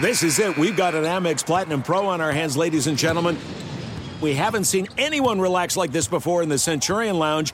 This is it. We've got an Amex Platinum Pro on our hands, ladies and gentlemen. We haven't seen anyone relax like this before in the Centurion Lounge.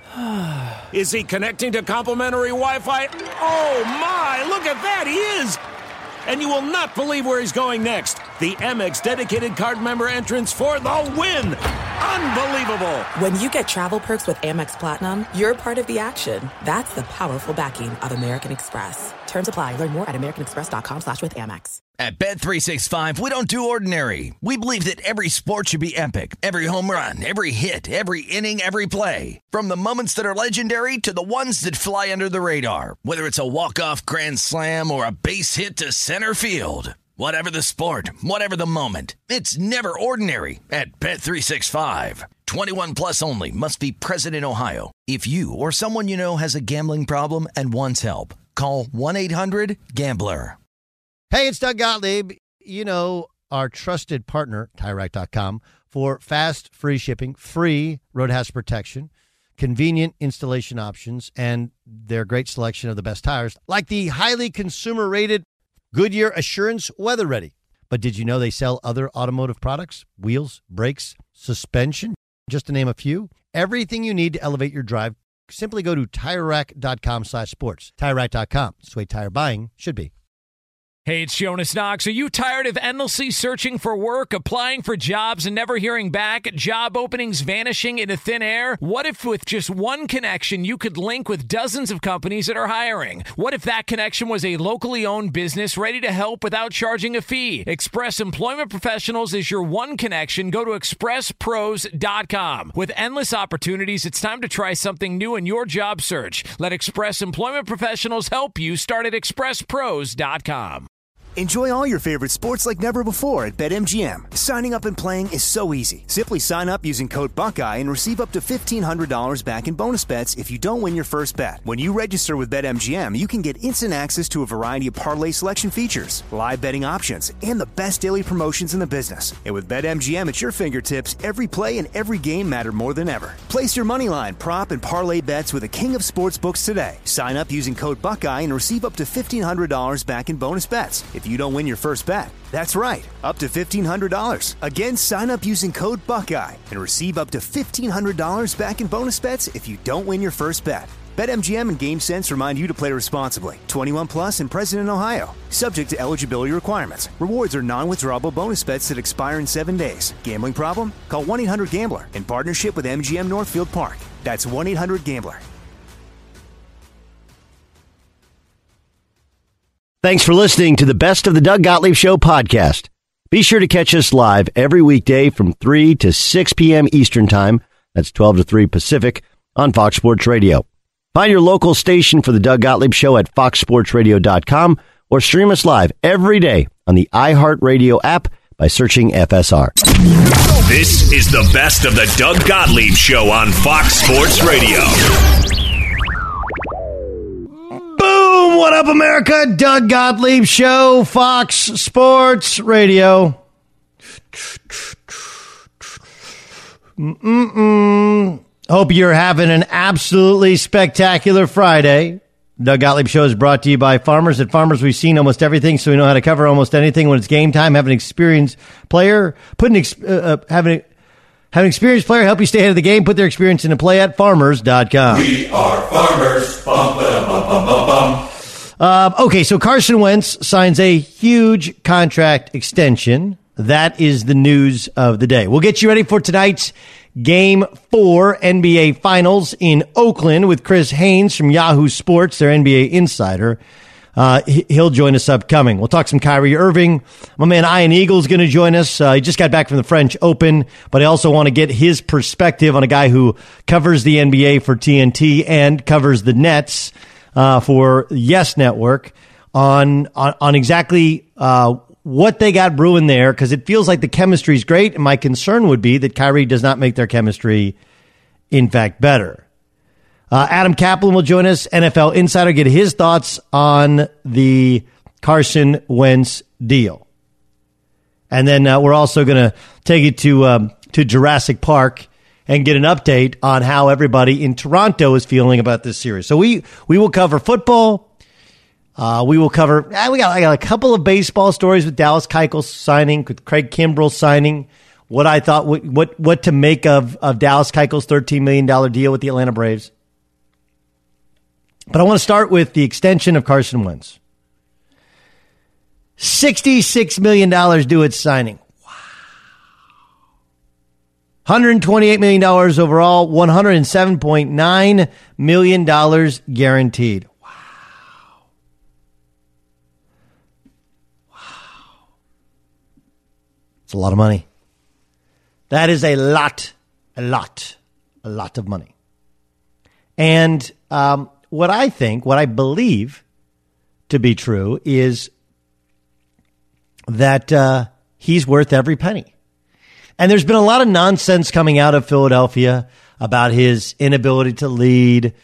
Is he connecting to complimentary Wi-Fi? Oh, my. Look at that. He is. And you will not believe where he's going next. The Amex dedicated card member entrance for the win. Unbelievable. When you get travel perks with Amex Platinum, you're part of the action. That's the powerful backing of American Express. Terms apply. Learn more at americanexpress.com/withAmex. At Bet365, we don't do ordinary. We believe that every sport should be epic. Every home run, every hit, every inning, every play. From the moments that are legendary to the ones that fly under the radar. Whether it's a walk-off grand slam or a base hit to center field. Whatever the sport, whatever the moment. It's never ordinary at Bet365. 21 plus only. Must be present in Ohio. If you or someone you know has a gambling problem and wants help, call 1-800-GAMBLER. Hey, it's Doug Gottlieb. You know, our trusted partner, TireRack.com, for fast, free shipping, free road hazard protection, convenient installation options, and their great selection of the best tires, like the highly consumer-rated Goodyear Assurance Weather Ready. But did you know they sell other automotive products? Wheels, brakes, suspension, just to name a few. Everything you need to elevate your drive. Simply go to TireRack.com/sports. TireRack.com. It's the way tire buying should be. Hey, it's Jonas Knox. Are you tired of endlessly searching for work, applying for jobs, and never hearing back? Job openings vanishing into thin air? What if with just one connection, you could link with dozens of companies that are hiring? What if that connection was a locally owned business ready to help without charging a fee? Express Employment Professionals is your one connection. Go to expresspros.com. With endless opportunities, it's time to try something new in your job search. Let Express Employment Professionals help you. Start at expresspros.com. Enjoy all your favorite sports like never before at BetMGM. Signing up and playing is so easy. Simply sign up using code Buckeye and receive up to $1,500 back in bonus bets if you don't win your first bet. When you register with BetMGM, you can get instant access to a variety of parlay selection features, live betting options, and the best daily promotions in the business. And with BetMGM at your fingertips, every play and every game matter more than ever. Place your moneyline, prop, and parlay bets with the king of sportsbooks today. Sign up using code Buckeye and receive up to $1,500 back in bonus bets if you don't win your first bet. That's right, up to $1,500. Again, sign up using code Buckeye and receive up to $1,500 back in bonus bets if you don't win your first bet. BetMGM and GameSense remind you to play responsibly. 21 plus and present in Ohio. Subject to eligibility requirements. Rewards are non-withdrawable bonus bets that expire in 7 days. Gambling problem? Call 1-800-GAMBLER in partnership with MGM Northfield Park. That's 1-800-GAMBLER. Thanks for listening to the Best of the Doug Gottlieb Show podcast. Be sure to catch us live every weekday from 3 to 6 p.m. Eastern Time. That's 12 to 3 Pacific on Fox Sports Radio. Find your local station for the Doug Gottlieb Show at foxsportsradio.com or stream us live every day on the iHeartRadio app by searching FSR. This is the Best of the Doug Gottlieb Show on Fox Sports Radio. Boom! What up, America? Doug Gottlieb Show, Fox Sports Radio. Hope you're having an absolutely spectacular Friday. Doug Gottlieb Show is brought to you by Farmers. At Farmers, we've seen almost everything, so we know how to cover almost anything when it's game time. Have an experienced player, have an experienced player help you stay ahead of the game. Put their experience into play at farmers.com. We are farmers. Bum, ba, bum, bum, bum, bum. Okay, so Carson Wentz signs a huge contract extension. That is the news of the day. We'll get you ready for tonight's Game 4 NBA Finals in Oakland with Chris Haynes from Yahoo Sports, their NBA insider. He'll join us upcoming. We'll talk some Kyrie Irving. My man Ian Eagle's going to join us. He just got back from the French Open, but I also want to get his perspective on a guy who covers the NBA for TNT and covers the Nets for Yes Network on exactly what they got brewing there, because it feels like the chemistry is great, and my concern would be that Kyrie does not make their chemistry, in fact, better. Adam Kaplan will join us, NFL insider, get his thoughts on the Carson Wentz deal. And then we're also going to take it to Jurassic Park and get an update on how everybody in Toronto is feeling about this series. So we will cover football, We will cover, I got a couple of baseball stories with Dallas Keuchel signing, with Craig Kimbrell signing, what I thought, what to make of Dallas Keuchel's $13 million deal with the Atlanta Braves. But I want to start with the extension of Carson Wentz. $66 million due at signing. Wow. $128 million overall, $107.9 million guaranteed. It's a lot of money. That is a lot of money. And what I believe to be true is that he's worth every penny. And there's been a lot of nonsense coming out of Philadelphia about his inability to lead,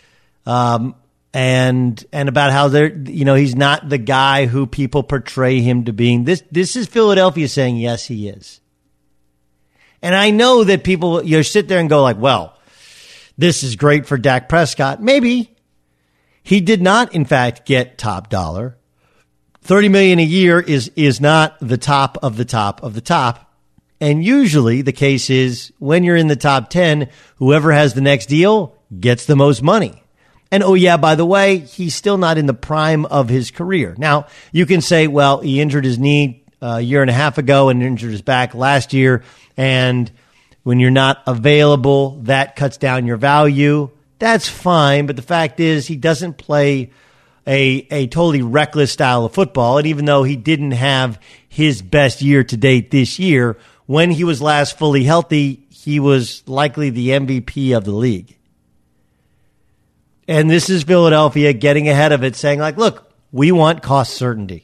and about how he's not the guy who people portray him to being. This is Philadelphia saying, yes, he is. And I know that people, sit there and go like, well, this is great for Dak Prescott. Maybe. He did not, in fact, get top dollar. $30 million a year is not the top of the top of the top. And usually the case is when you're in the top 10, whoever has the next deal gets the most money. And, oh, yeah, by the way, he's still not in the prime of his career. Now, you can say, well, he injured his knee a year and a half ago and injured his back last year. And when you're not available, that cuts down your value. That's fine. But the fact is he doesn't play a totally reckless style of football. And even though he didn't have his best year to date this year, when he was last fully healthy, he was likely the MVP of the league. And this is Philadelphia getting ahead of it, saying like, look, we want cost certainty.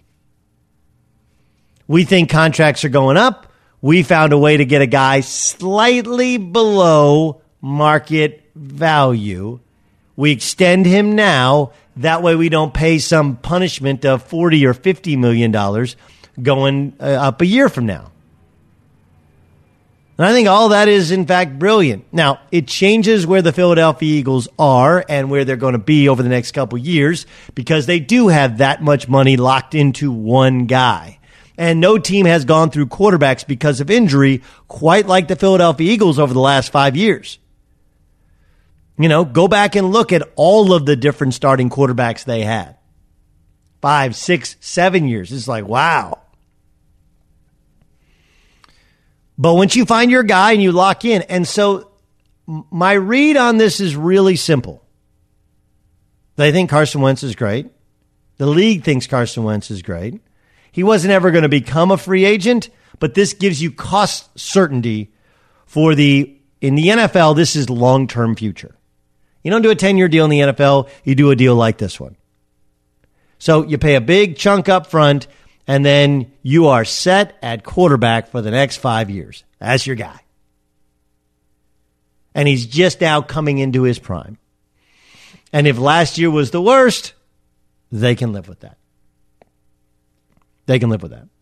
We think contracts are going up. We found a way to get a guy slightly below market value. We extend him now. That way we don't pay some punishment of $40 or $50 million going up a year from now. And I think all that is, in fact, brilliant. Now, it changes where the Philadelphia Eagles are and where they're going to be over the next couple years because they do have that much money locked into one guy. And no team has gone through quarterbacks because of injury quite like the Philadelphia Eagles over the last 5 years. Go back and look at all of the different starting quarterbacks they had. 5, 6, 7 years. It's like, wow. But once you find your guy and you lock in, and so my read on this is really simple. They think Carson Wentz is great. The league thinks Carson Wentz is great. He wasn't ever going to become a free agent, but this gives you cost certainty in the NFL, this is long-term future. You don't do a 10-year deal in the NFL, you do a deal like this one. So you pay a big chunk up front, and then you are set at quarterback for the next 5 years. That's your guy. And he's just now coming into his prime. And if last year was the worst, they can live with that. They can live with that.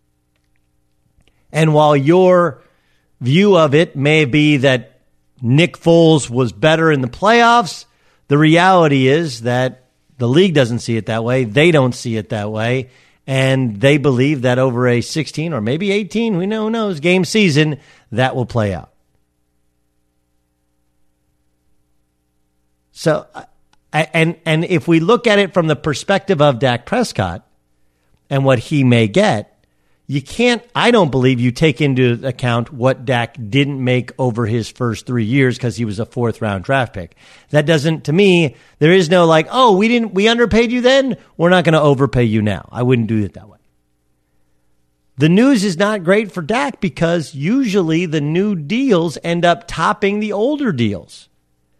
And while your view of it may be that Nick Foles was better in the playoffs, the reality is that the league doesn't see it that way. They don't see it that way. And they believe that over a 16 or maybe 18, who knows, game season, that will play out. So, and if we look at it from the perspective of Dak Prescott and what he may get, I don't believe you take into account what Dak didn't make over his first 3 years because he was a 4th-round draft pick. That doesn't, to me, there is no like, oh, we underpaid you then, we're not going to overpay you now. I wouldn't do it that way. The news is not great for Dak because usually the new deals end up topping the older deals.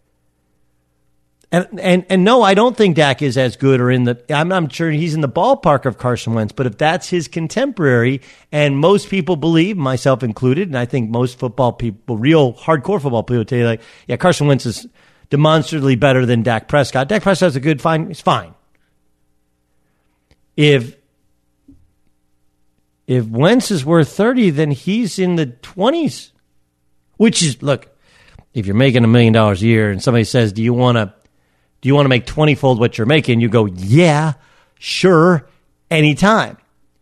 And no, I don't think Dak is as good or I'm sure he's in the ballpark of Carson Wentz, but if that's his contemporary, and most people believe, myself included, and I think most football people, real hardcore football people tell you like, yeah, Carson Wentz is demonstrably better than Dak Prescott. Dak Prescott's it's fine. If Wentz is worth 30, then he's in the 20s, which is, look, if you're making $1 million a year and somebody says, do you want to make 20-fold what you're making? You go, yeah, Sure, anytime.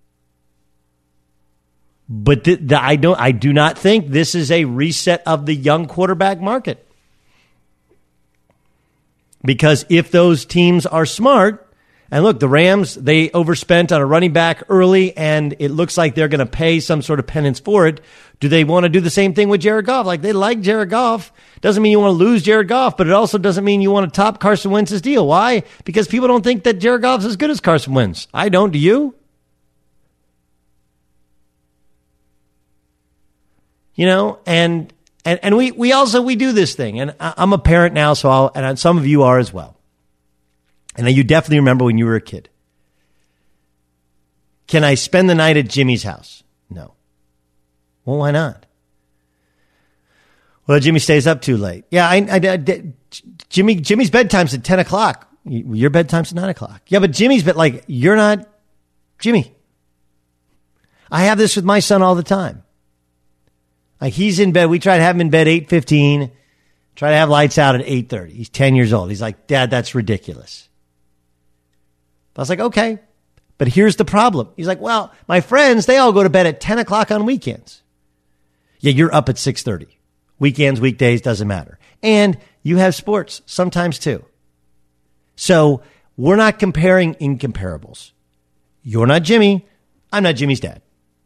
But I do not think this is a reset of the young quarterback market. Because if those teams are smart, and look, the Rams, they overspent on a running back early, and it looks like they're going to pay some sort of penance for it. Do they want to do the same thing with Jared Goff? Like, they like Jared Goff. Doesn't mean you want to lose Jared Goff, but it also doesn't mean you want to top Carson Wentz's deal. Why? Because people don't think that Jared Goff's as good as Carson Wentz. I don't. Do you? You know, and we also do this thing, and I'm a parent now, so and some of you are as well. And you definitely remember when you were a kid. Can I spend the night at Jimmy's house? No. Well, why not? Well, Jimmy stays up too late. Yeah, Jimmy's bedtime's at 10 o'clock. Your bedtime's at 9 o'clock. Yeah, but Jimmy's you're not Jimmy. I have this with my son all the time. Like, he's in bed. We try to have him in bed 8:15. Try to have lights out at 8:30. He's 10 years old. He's like, Dad, that's ridiculous. I was like, okay, but here's the problem. He's like, well, my friends, they all go to bed at 10 o'clock on weekends. Yeah, you're up at 6:30. Weekends, weekdays, doesn't matter. And you have sports sometimes too. So we're not comparing incomparables. You're not Jimmy. I'm not Jimmy's dad.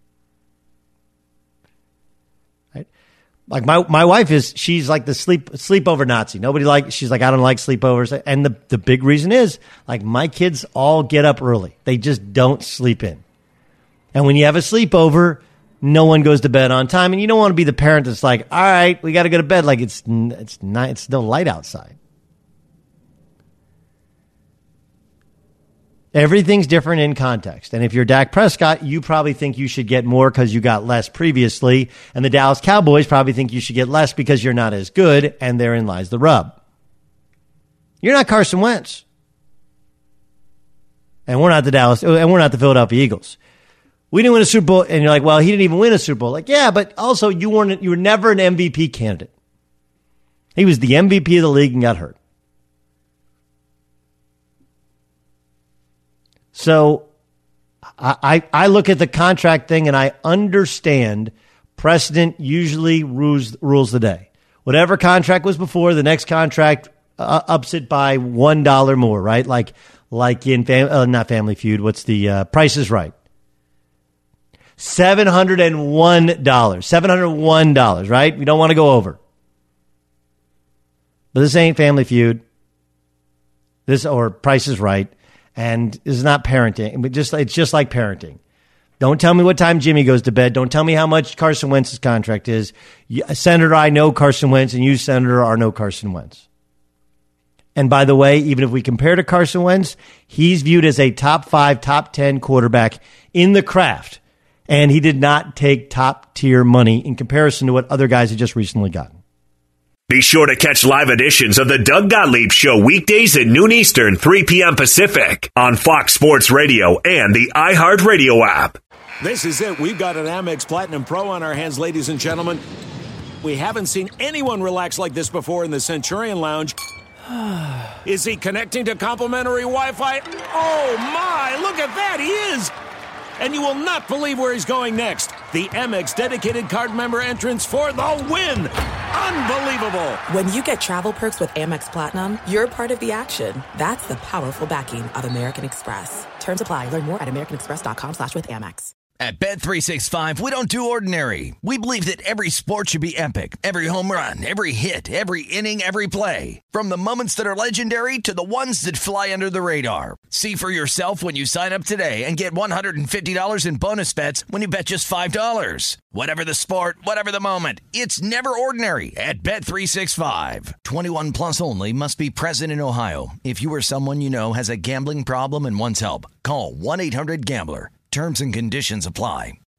Like my wife she's like the sleepover Nazi. She's like, I don't like sleepovers. And the big reason is, like, my kids all get up early. They just don't sleep in. And when you have a sleepover, no one goes to bed on time. And you don't want to be the parent that's like, all right, we got to go to bed. Like, it's no light outside. Everything's different in context. And if you're Dak Prescott, you probably think you should get more because you got less previously. And the Dallas Cowboys probably think you should get less because you're not as good. And therein lies the rub. You're not Carson Wentz. And we're not the Philadelphia Eagles. We didn't win a Super Bowl. And you're like, well, he didn't even win a Super Bowl. Like, yeah, but also you were never an MVP candidate. He was the MVP of the league and got hurt. So I look at the contract thing and I understand precedent usually rules the day. Whatever contract was before, the next contract ups it by $1 more, right? Like in not Family Feud. What's the Price is Right? $701, right? We don't want to go over. But this ain't Family Feud. Or Price is Right. And this is not parenting. It's just like parenting. Don't tell me what time Jimmy goes to bed. Don't tell me how much Carson Wentz's contract is. Senator, I know Carson Wentz, and you, Senator, are no Carson Wentz. And by the way, even if we compare to Carson Wentz, he's viewed as a top 5, top 10 quarterback in the craft. And he did not take top-tier money in comparison to what other guys have just recently gotten. Be sure to catch live editions of the Doug Gottlieb Show weekdays at noon Eastern, 3 p.m. Pacific on Fox Sports Radio and the iHeartRadio app. This is it. We've got an Amex Platinum Pro on our hands, ladies and gentlemen. We haven't seen anyone relax like this before in the Centurion Lounge. Is he connecting to complimentary Wi-Fi? Oh, my. Look at that. He is. And you will not believe where he's going next. The Amex dedicated card member entrance for the win. Unbelievable. When you get travel perks with Amex Platinum, you're part of the action. That's the powerful backing of American Express. Terms apply. Learn more at americanexpress.com/withAmex. At Bet365, we don't do ordinary. We believe that every sport should be epic. Every home run, every hit, every inning, every play. From the moments that are legendary to the ones that fly under the radar. See for yourself when you sign up today and get $150 in bonus bets when you bet just $5. Whatever the sport, whatever the moment, it's never ordinary at Bet365. 21 plus only. Must be present in Ohio. If you or someone you know has a gambling problem and wants help, call 1-800-GAMBLER. Terms and conditions apply.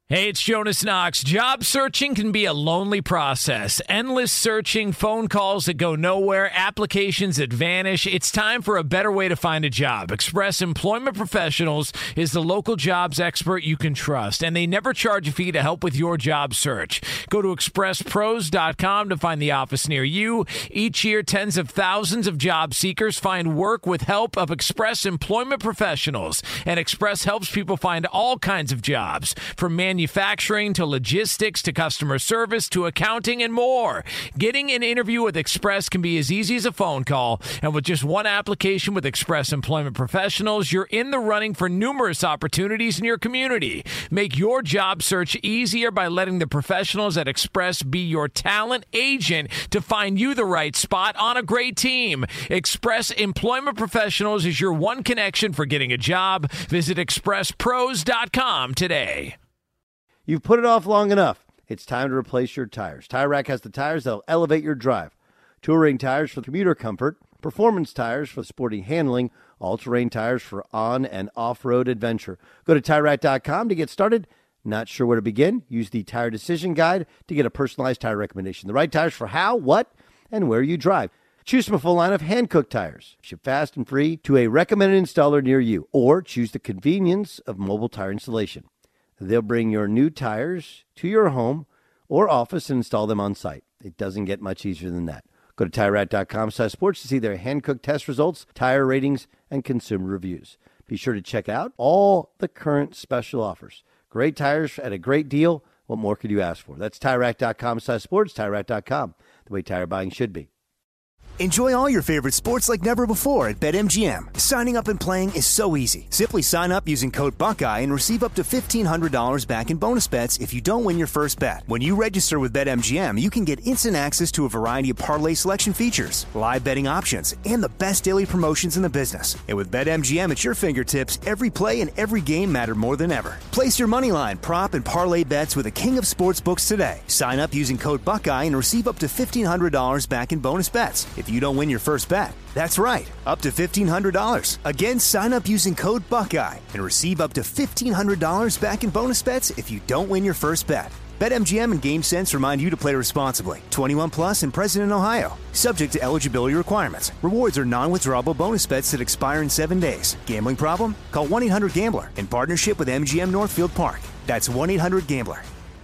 Hey, it's Jonas Knox. Job searching can be a lonely process. Endless searching, phone calls that go nowhere, applications that vanish. It's time for a better way to find a job. Express Employment Professionals is the local jobs expert you can trust, and they never charge a fee to help with your job search. Go to expresspros.com to find the office near you. Each year, tens of thousands of job seekers find work with help of Express Employment Professionals, and Express helps people find all kinds of jobs, from manufacturing to logistics to customer service to accounting and more. Getting an interview with Express can be as easy as a phone call, and with just one application with Express Employment Professionals, you're in the running for numerous opportunities in your community. Make your job search easier by letting the professionals at Express be your talent agent to find you the right spot on a great team. Express Employment Professionals is your one connection for getting a job. Visit expresspros.com today. You've put it off long enough. It's time to replace your tires. Tire Rack has the tires that'll elevate your drive. Touring tires for commuter comfort, performance tires for sporty handling, all-terrain tires for on- and off-road adventure. Go to TireRack.com to get started. Not sure where to begin? Use the Tire Decision Guide to get a personalized tire recommendation. The right tires for how, what, and where you drive. Choose from a full line of hand-cooked tires. Ship fast and free to a recommended installer near you. Or choose the convenience of mobile tire installation. They'll bring your new tires to your home or office and install them on site. It doesn't get much easier than that. Go to TireRack.com/sports to see their hand-cooked test results, tire ratings, and consumer reviews. Be sure to check out all the current special offers. Great tires at a great deal. What more could you ask for? That's TireRack.com/sports, TireRack.com, the way tire buying should be. Enjoy all your favorite sports like never before at BetMGM. Signing up and playing is so easy. Simply sign up using code Buckeye and receive up to $1,500 back in bonus bets if you don't win your first bet. When you register with BetMGM, you can get instant access to a variety of parlay selection features, live betting options, and the best daily promotions in the business. And with BetMGM at your fingertips, every play and every game matter more than ever. Place your moneyline, prop, and parlay bets with the king of sportsbooks today. Sign up using code Buckeye and receive up to $1,500 back in bonus bets if you don't win your first bet. That's right, up to $1,500. Again, sign up using code Buckeye and receive up to $1,500 back in bonus bets if you don't win your first bet. BetMGM and GameSense remind you to play responsibly. 21 plus and present in Ohio. Subject to eligibility requirements. Rewards are non-withdrawable bonus bets that expire in 7 days. Gambling problem? Call 1-800-GAMBLER in partnership with MGM Northfield Park. That's 1-800-GAMBLER.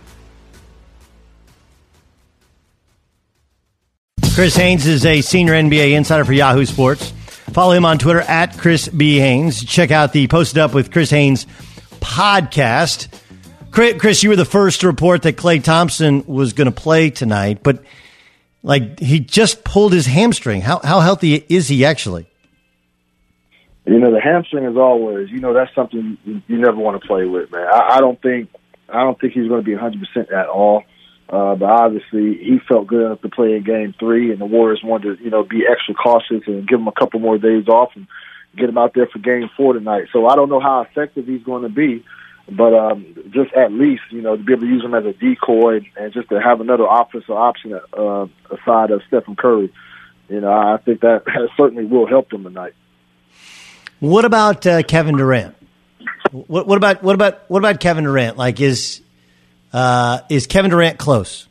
Chris Haynes is a senior NBA insider for Yahoo Sports. Follow him on Twitter at Chris B. Haynes. Check out the Posted Up with Chris Haynes podcast. Chris, you were the first to report that Klay Thompson was going to play tonight, but he just pulled his hamstring. How healthy is he actually? The hamstring is always, that's something you never want to play with, man. I don't think he's going to be 100% at all. But obviously, he felt good enough to play in Game 3, and the Warriors wanted to, be extra cautious and give him a couple more days off and get him out there for Game 4 tonight. So I don't know how effective he's going to be, but just at least, to be able to use him as a decoy and just to have another offensive option aside of Stephen Curry, I think that certainly will help him tonight. What about Kevin Durant? What about Kevin Durant? Is Kevin Durant close?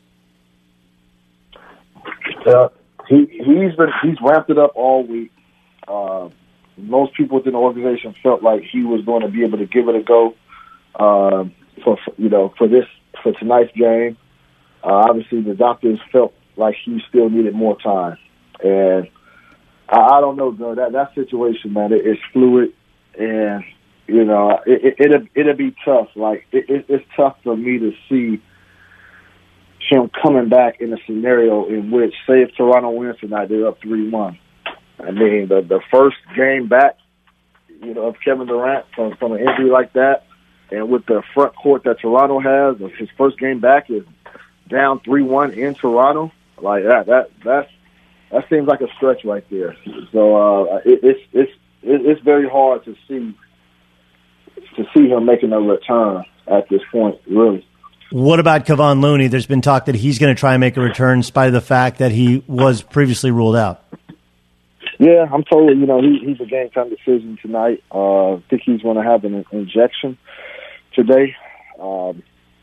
He's ramped it up all week. Most people within the organization felt like he was going to be able to give it a go for tonight's game. Obviously, the doctors felt like he still needed more time, and I don't know, though. That situation, man, it's fluid, and it'll be tough. It's tough for me to see him coming back in a scenario in which, say, if Toronto wins tonight, they're up 3-1. I mean, the first game back, of Kevin Durant from an injury like that, and with the front court that Toronto has, his first game back is down 3-1 in Toronto. Like that seems like a stretch right there. So it's very hard to see him making a return at this point, really. What about Kevon Looney? There's been talk that he's going to try and make a return in spite of the fact that he was previously ruled out. Yeah, I'm told, he's a game-time decision tonight. I think he's going to have an injection today.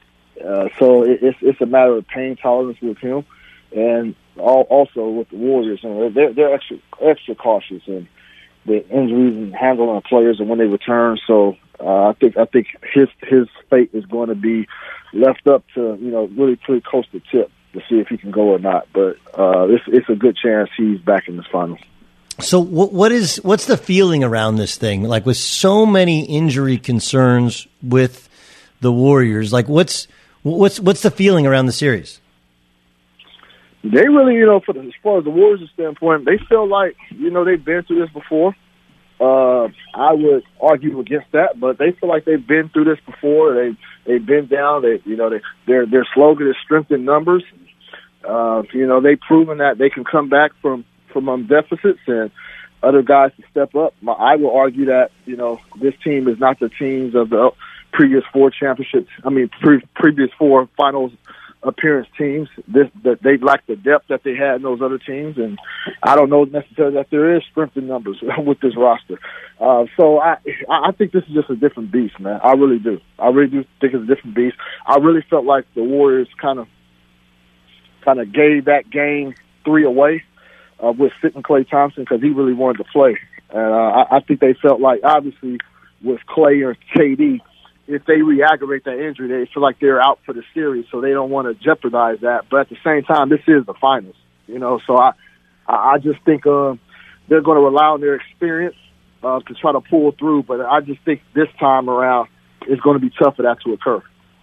So it's a matter of pain tolerance with him, and also with the Warriors. They're extra cautious in the injuries and handling of players and when they return. So I think his fate is going to be left up to really pretty close to tip to see if he can go or not. But it's a good chance he's back in this finals. So what's the feeling around this thing? Like with so many injury concerns with the Warriors, like what's the feeling around the series? They really, as far as the Warriors' standpoint, they feel like, they've been through this before. I would argue against that, but they feel like they've been through this before. They've been down. Their slogan is strength in numbers. They've proven that they can come back from deficits and other guys to step up. I will argue that, this team is not the teams of the previous four championships. Previous four finals appearance teams. That they lack the depth that they had in those other teams, and I don't know necessarily that there is strength in numbers with this roster. So I think this is just a different beast, man. I really do. I really do think it's a different beast. I really felt like the Warriors kind of gave that game 3 away with sitting Klay Thompson because he really wanted to play. And I think they felt like, obviously, with Klay or KD, if they re-aggravate that injury, they feel like they're out for the series, so they don't want to jeopardize that. But at the same time, this is the finals, So I just think they're going to rely on their experience to try to pull through. But I just think this time around it's going to be tough for that to occur.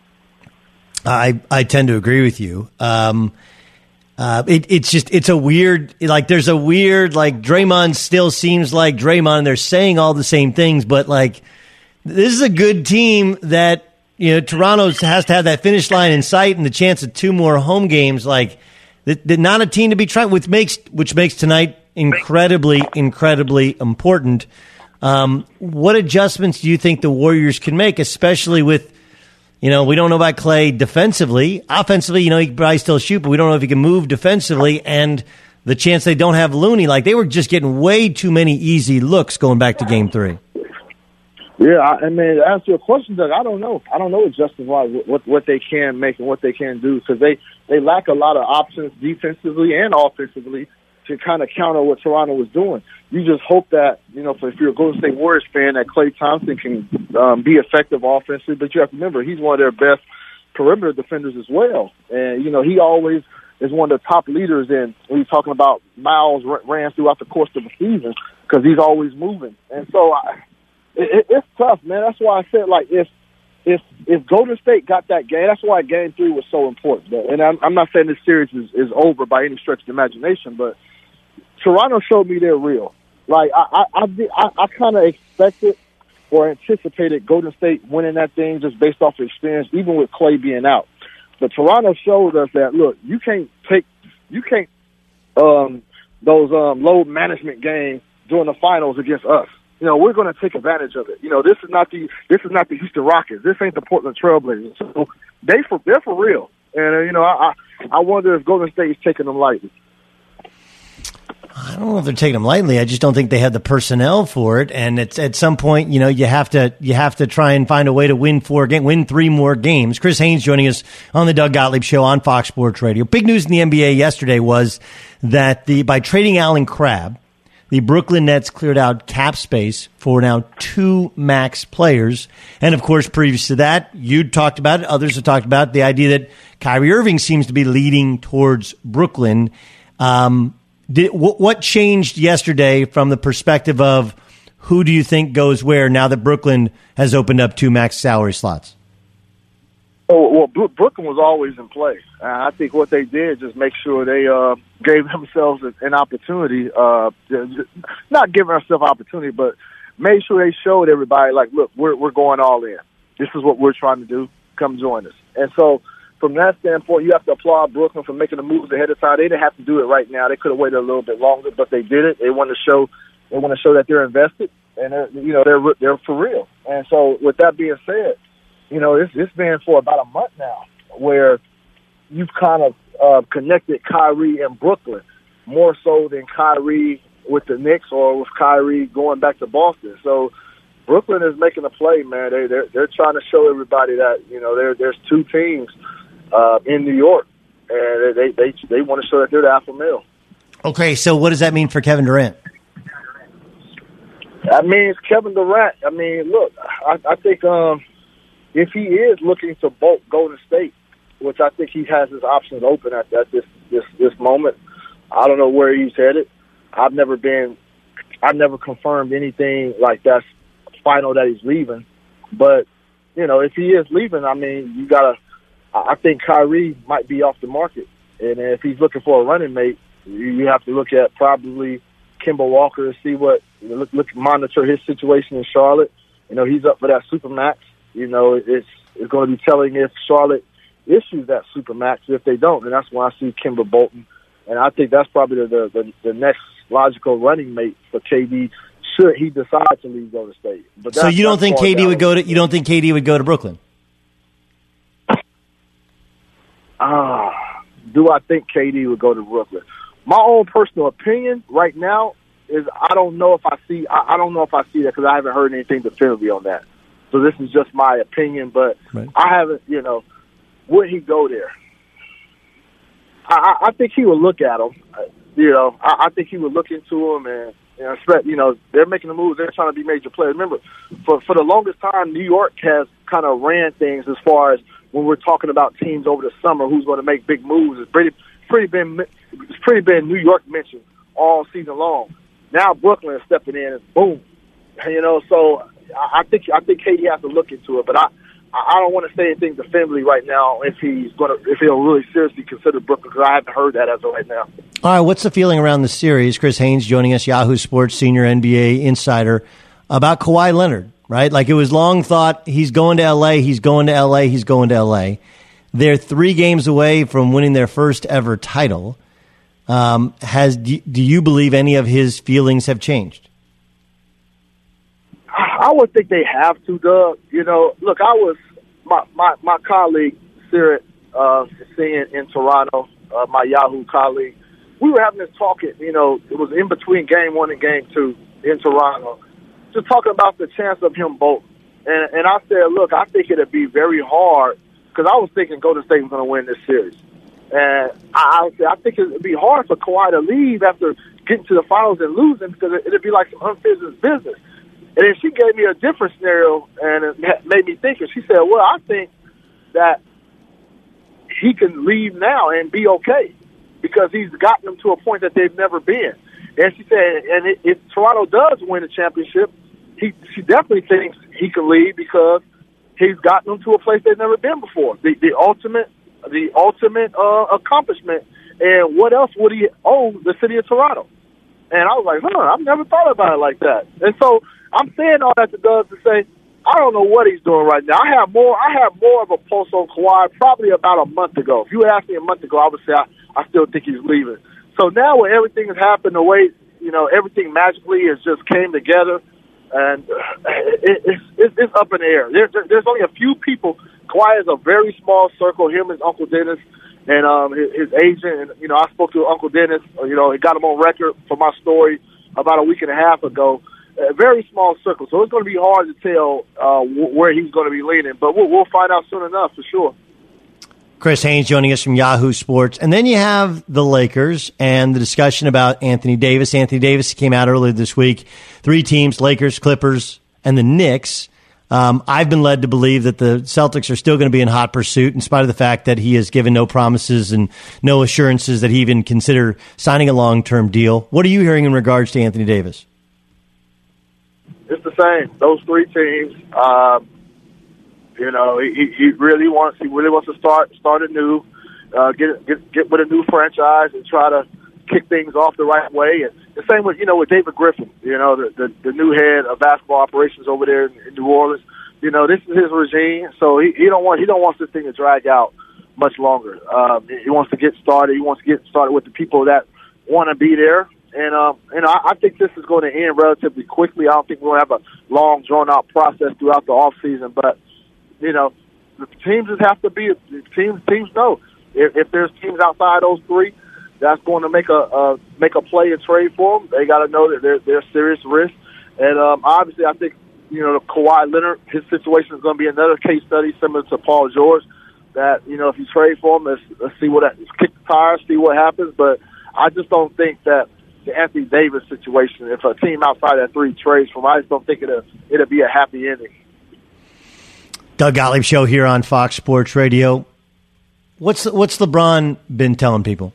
I tend to agree with you. It's a weird, like there's a weird, like Draymond still seems like Draymond and they're saying all the same things, but like this is a good team that, Toronto has to have that finish line in sight and the chance of 2 more home games. Like they're not a team to be trying, which makes tonight incredibly, incredibly important. What adjustments do you think the Warriors can make, especially with, we don't know about Klay defensively. Offensively, he can probably still shoot, but we don't know if he can move defensively. And the chance they don't have Looney, like they were just getting way too many easy looks going back to Game 3. Yeah, to answer your question, Doug, I don't know. I don't know adjustment-wise what they can make and what they can do because they lack a lot of options defensively and offensively to kind of counter what Toronto was doing. You just hope that, if you're a Golden State Warriors fan, that Klay Thompson can be effective offensively. But you have to remember, he's one of their best perimeter defenders as well. And, he always is one of the top leaders in when you're talking about miles ran throughout the course of the season because he's always moving. And so it's tough, man. That's why I said, like, if Golden State got that game, that's why Game 3 was so important. And I'm not saying this series is over by any stretch of the imagination, but Toronto showed me they're real. Like, I kind of expected or anticipated Golden State winning that thing just based off of experience, even with Klay being out. But Toronto showed us that, look, you can't those load management games during the finals against us. We're going to take advantage of it. This is not the Houston Rockets. This ain't the Portland Trailblazers. So they're for real. And I wonder if Golden State is taking them lightly. I don't know if they're taking them lightly. I just don't think they have the personnel for it. And it's at some point, you have to try and find a way to win 3 more games. Chris Haynes joining us on the Doug Gottlieb Show on Fox Sports Radio. Big news in the NBA yesterday was that by trading Allen Crabbe, the Brooklyn Nets cleared out cap space for now 2 max players. And, of course, previous to that, you talked about it, others have talked about the idea that Kyrie Irving seems to be leading towards Brooklyn. What changed yesterday from the perspective of who do you think goes where now that Brooklyn has opened up 2 max salary slots? Well, Brooklyn was always in play. I think what they did just make sure they gave themselves an opportunity, not giving ourselves opportunity, but made sure they showed everybody, like, look, we're going all in. This is what we're trying to do. Come join us. And so from that standpoint, you have to applaud Brooklyn for making the moves ahead of time. They didn't have to do it right now. They could have waited a little bit longer, but they did it. They want to show that they're invested and they're for real. And so with that being said, it's been for about a month now where you've kind of connected Kyrie and Brooklyn more so than Kyrie with the Knicks or with Kyrie going back to Boston. So Brooklyn is making a play, man. They're trying to show everybody that, you know, there's two teams in New York, and they want to show that they're the alpha male. Okay, so what does that mean for Kevin Durant? That means Kevin Durant. I mean, look, I think if he is looking to bolt Golden State, which I think he has his options open at this moment, I don't know where he's headed. I've never confirmed anything like that's final that he's leaving. But, you know, if he is leaving, I mean, I think Kyrie might be off the market. And if he's looking for a running mate, you have to look at probably Kemba Walker to monitor his situation in Charlotte. You know, he's up for that Supermax. You know, it's going to be telling if Charlotte issues that Supermax. If they don't, then that's when I see Kemba Bolton. And I think that's probably the next logical running mate for KD should he decide to leave Golden State. But so you don't think KD would go to? You don't think KD would go to Brooklyn? Do I think KD would go to Brooklyn? My own personal opinion right now is I don't know if I see that because I haven't heard anything definitively on that. So this is just my opinion, but right. I haven't. You know, would he go there? I think he would look at him. You know, I think he would look into him, and you know, they're making the moves. They're trying to be major players. Remember, for the longest time, New York has kind of ran things as far as when we're talking about teams over the summer who's going to make big moves. It's pretty been New York mentioned all season long. Now Brooklyn is stepping in, and boom, you know. So I think KD has to look into it, but I don't want to say anything definitively right now if he'll really seriously consider Brooklyn, because I haven't heard that as of right now. All right, what's the feeling around the series? Chris Haynes joining us, Yahoo Sports senior NBA insider, about Kawhi Leonard, right? Like, it was long thought, he's going to L.A., he's going to L.A., he's going to L.A. They're 3 games away from winning their first ever title. Do you believe any of his feelings have changed? I would think they have to, Doug. You know, look, I was my colleague, Sirit, seeing in Toronto, my Yahoo colleague. We were having this talk, you know, it was in between game 1 and game 2 in Toronto, just talking about the chance of him bolting. And I said, look, I think it'd be very hard, because I was thinking Golden State was going to win this series. And I think it'd be hard for Kawhi to leave after getting to the finals and losing, because it'd be like some unfinished business. And then she gave me a different scenario, and it made me think. And she said, well, I think that he can leave now and be okay, because he's gotten them to a point that they've never been. And she said, and if Toronto does win a championship, she definitely thinks he can leave, because he's gotten them to a place they've never been before. The ultimate accomplishment. And what else would he owe the city of Toronto? And I was like, I've never thought about it like that. And so I'm saying all that to Doug to say, I don't know what he's doing right now. I have more of a pulse on Kawhi probably about a month ago. If you asked me a month ago, I would say I still think he's leaving. So now when everything has happened, the way, you know, everything magically has just came together, and it's up in the air. There's only a few people. Kawhi is a very small circle, him and Uncle Dennis and his agent. And, you know, I spoke to Uncle Dennis. You know, he got him on record for my story about a week and a half ago. A very small circle. So it's going to be hard to tell where he's going to be leaning. But we'll find out soon enough for sure. Chris Haynes joining us from Yahoo Sports. And then you have the Lakers and the discussion about Anthony Davis. Anthony Davis came out earlier this week. 3 teams, Lakers, Clippers, and the Knicks. I've been led to believe that the Celtics are still going to be in hot pursuit, in spite of the fact that he has given no promises and no assurances that he even consider signing a long-term deal. What are you hearing in regards to Anthony Davis? It's the same. Those 3 teams. You know, he really wants to start anew, get with a new franchise and try to kick things off the right way. And the same with David Griffin, you know, the new head of basketball operations over there in New Orleans. You know, this is his regime, so he don't want this thing to drag out much longer. He wants to get started. He wants to get started with the people that want to be there. And I think this is going to end relatively quickly. I don't think we're going to have a long, drawn-out process throughout the off season, but you know, the teams just have to be teams know if there's teams outside those 3 that's going to make a play and trade for them, they got to know that they're serious risk. And obviously, I think Kawhi Leonard, his situation is going to be another case study similar to Paul George. That if you trade for him, let's see let's kick the tires, see what happens. But I just don't think that the Anthony Davis situation, if a team outside that 3 trades for him, I just don't think it'll be a happy ending. Doug Gottlieb Show here on Fox Sports Radio. What's LeBron been telling people?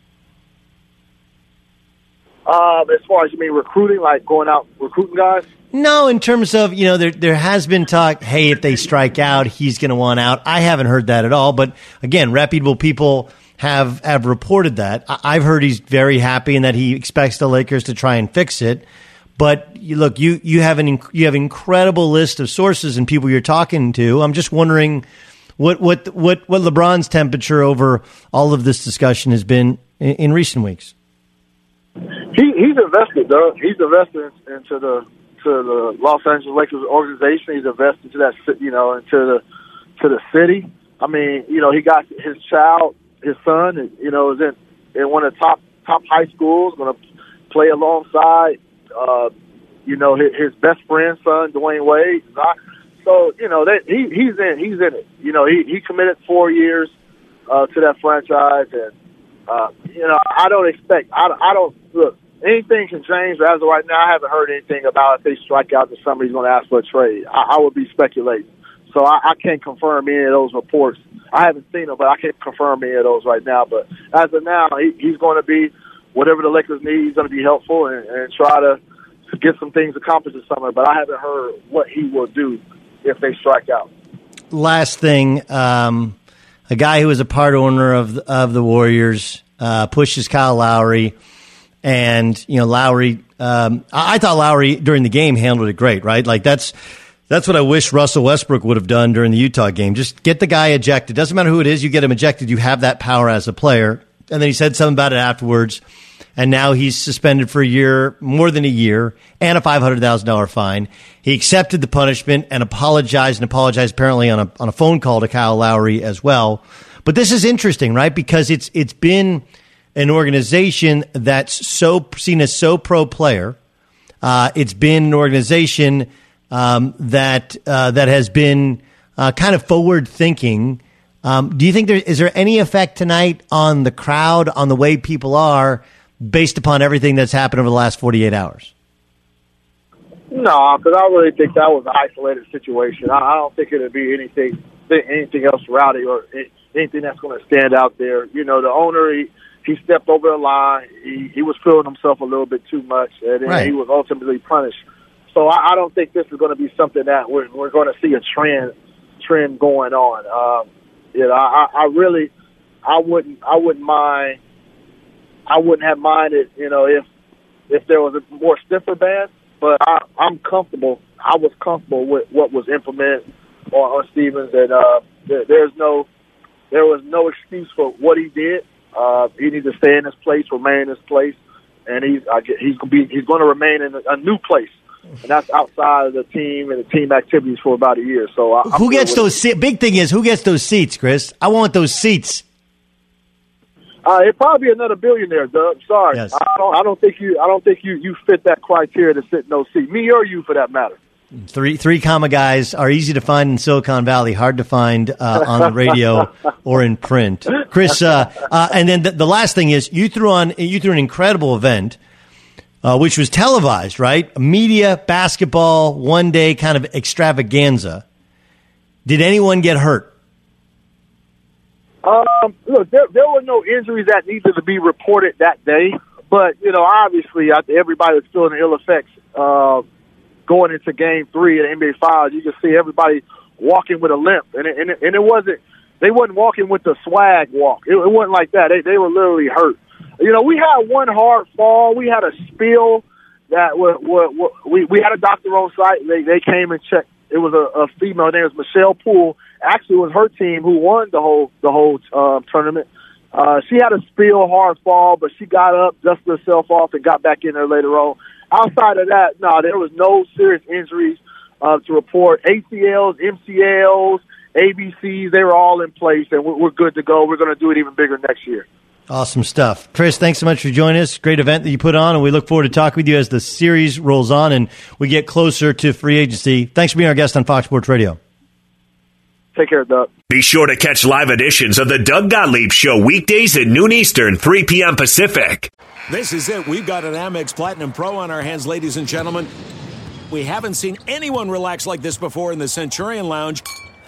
As far as you mean recruiting, like going out recruiting guys? No, in terms of, there has been talk, hey, if they strike out, he's going to want out. I haven't heard that at all. But again, reputable people have reported that. I've heard he's very happy and that he expects the Lakers to try and fix it. But look, you have an incredible list of sources and people you're talking to. I'm just wondering what LeBron's temperature over all of this discussion has been in recent weeks. He's invested, Doug. He's invested into the Los Angeles Lakers organization. He's invested into that, into the city. I mean, he got his child, his son, is in one of the top high schools, going to play alongside, his best friend's son, Dwayne Wade. So he's in it. He committed 4 years to that franchise, and I don't expect. I don't look. Anything can change, but as of right now, I haven't heard anything about if they strike out that somebody's going to ask for a trade. I would be speculating. So I can't confirm any of those reports. I haven't seen them, but I can't confirm any of those right now. But as of now, he's going to be whatever the Lakers need. He's going to be helpful and try to get some things accomplished this summer. But I haven't heard what he will do if they strike out. Last thing, a guy who was a part owner of the Warriors pushes Kyle Lowry. And, Lowry, I thought Lowry during the game handled it great, right? Like that's what I wish Russell Westbrook would have done during the Utah game. Just get the guy ejected. Doesn't matter who it is. You get him ejected. You have that power as a player. And then he said something about it afterwards. And now he's suspended for a year, more than a year, and a $500,000 fine. He accepted the punishment and apologized apparently on a phone call to Kyle Lowry as well. But this is interesting, right? Because it's been an organization that's seen as so pro player. It's been an organization that has been kind of forward thinking. Do you think is there any effect tonight on the crowd, on the way people are, based upon everything that's happened over the last 48 hours? No, because I really think that was an isolated situation. I don't think it'll be anything else rowdy or anything that's going to stand out there. The owner, he stepped over the line. He was feeling himself a little bit too much, and then he was ultimately punished. So I don't think this is going to be something that we're going to see a trend going on. I wouldn't mind. I wouldn't have minded, if there was a more stiffer ban. But I'm comfortable. I was comfortable with what was implemented on Stevens, and there was no excuse for what he did. He needs to stay in his place, remain in his place, and he's going to remain in a new place, and that's outside of the team and the team activities for about a year. So who gets those seats? Big thing is who gets those seats, Chris? I want those seats. It'd probably be another billionaire, Doug. Sorry, yes. I don't think you fit that criteria to sit in those seats. Me or you, for that matter. Three comma guys are easy to find in Silicon Valley, hard to find on the radio or in print. Chris, and then the last thing is you threw an incredible event, which was televised, right? Media, basketball, one day kind of extravaganza. Did anyone get hurt? Look, there were no injuries that needed to be reported that day, but obviously everybody was feeling the ill effects going into Game 3 of the NBA Finals. You can see everybody walking with a limp, and it wasn't. They wasn't walking with the swag walk. It wasn't like that. They were literally hurt. We had one hard fall. We had a spill that we had a doctor on site. They came and checked. It was a female. Her name was Michelle Poole. Actually, it was her team who won the whole tournament. She had a spill, hard fall, but she got up, dusted herself off, and got back in there later on. Outside of that, no, there was no serious injuries to report. ACLs, MCLs, ABCs, they were all in place, and we're good to go. We're going to do it even bigger next year. Awesome stuff. Chris, thanks so much for joining us. Great event that you put on, and we look forward to talking with you as the series rolls on and we get closer to free agency. Thanks for being our guest on Fox Sports Radio. Take care, Doug. Be sure to catch live editions of the Doug Gottlieb Show weekdays at noon Eastern, 3 p.m. Pacific. This is it. We've got an Amex Platinum Pro on our hands, ladies and gentlemen. We haven't seen anyone relax like this before in the Centurion Lounge.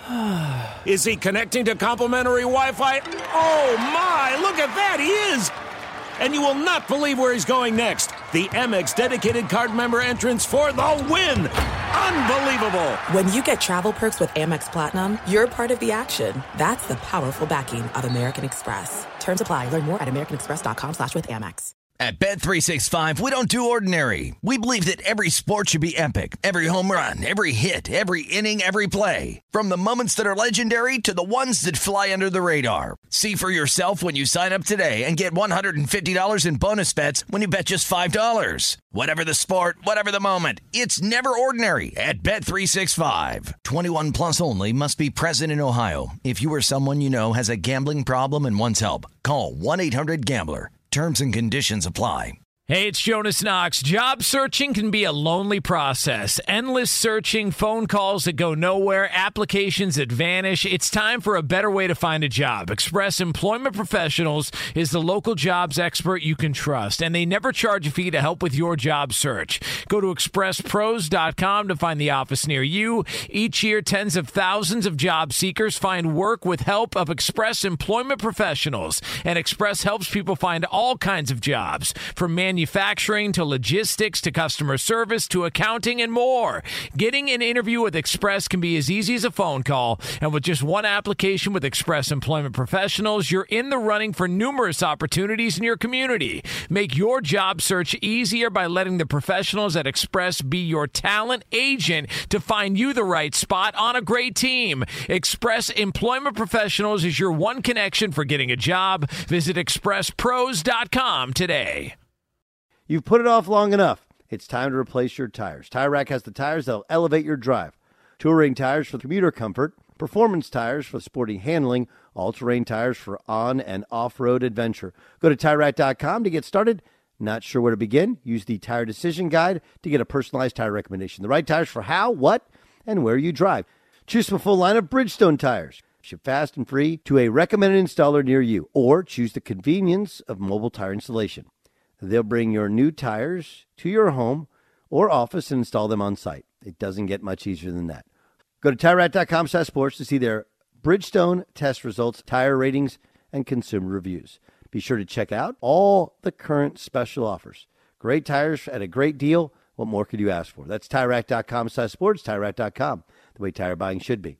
Is he connecting to complimentary Wi-Fi? Oh, my! Look at that! He is! And you will not believe where he's going next. The Amex dedicated card member entrance for the win! Unbelievable! When you get travel perks with Amex Platinum, you're part of the action. That's the powerful backing of American Express. Terms apply. Learn more at americanexpress.com/withAmex. At Bet365, we don't do ordinary. We believe that every sport should be epic. Every home run, every hit, every inning, every play. From the moments that are legendary to the ones that fly under the radar. See for yourself when you sign up today and get $150 in bonus bets when you bet just $5. Whatever the sport, whatever the moment, it's never ordinary at Bet365. 21 plus only. Must be present in Ohio. If you or someone you know has a gambling problem and wants help, call 1-800-GAMBLER. Terms and conditions apply. Hey, it's Jonas Knox. Job searching can be a lonely process. Endless searching, phone calls that go nowhere, applications that vanish. It's time for a better way to find a job. Express Employment Professionals is the local jobs expert you can trust, and they never charge a fee to help with your job search. Go to expresspros.com to find the office near you. Each year, tens of thousands of job seekers find work with help of Express Employment Professionals, and Express helps people find all kinds of jobs, from manufacturing to logistics to customer service to accounting and more. Getting an interview with Express can be as easy as a phone call, and with just one application with Express Employment Professionals, you're in the running for numerous opportunities in your community. Make your job search easier by letting the professionals at Express be your talent agent to find you the right spot on a great team. Express Employment Professionals is your one connection for getting a job. Visit expresspros.com today. You've put it off long enough. It's time to replace your tires. Tire Rack has the tires that'll elevate your drive. Touring tires for commuter comfort, performance tires for sporty handling, all-terrain tires for on- and off-road adventure. Go to TireRack.com to get started. Not sure where to begin? Use the Tire Decision Guide to get a personalized tire recommendation. The right tires for how, what, and where you drive. Choose from a full line of Bridgestone tires. Ship fast and free to a recommended installer near you, or choose the convenience of mobile tire installation. They'll bring your new tires to your home or office and install them on site. It doesn't get much easier than that. Go to TireRack.com/sports to see their Bridgestone test results, tire ratings, and consumer reviews. Be sure to check out all the current special offers. Great tires at a great deal. What more could you ask for? That's TireRack.com/sports, TireRack.com, the way tire buying should be.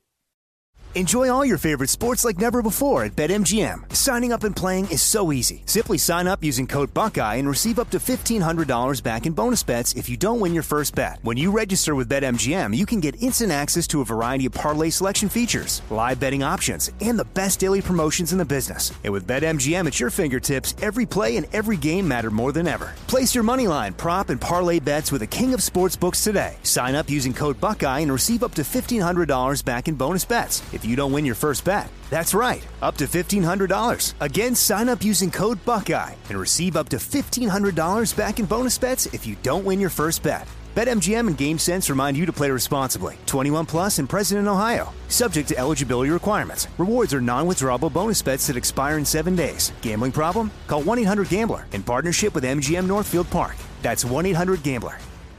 Enjoy all your favorite sports like never before at BetMGM. Signing up and playing is so easy. Simply sign up using code Buckeye and receive up to $1,500 back in bonus bets if you don't win your first bet. When you register with BetMGM, you can get instant access to a variety of parlay selection features, live betting options, and the best daily promotions in the business. And with BetMGM at your fingertips, every play and every game matter more than ever. Place your moneyline, prop, and parlay bets with the king of sportsbooks today. Sign up using code Buckeye and receive up to $1,500 back in bonus bets if you don't win your first bet. That's right, up to $1,500. Again, sign up using code Buckeye and receive up to $1,500 back in bonus bets if you don't win your first bet. BetMGM and GameSense remind you to play responsibly. 21 plus and present in Ohio. Subject to eligibility requirements. Rewards are non-withdrawable bonus bets that expire in 7 days. Gambling problem? Call 1-800-GAMBLER in partnership with MGM Northfield Park. That's 1-800-GAMBLER.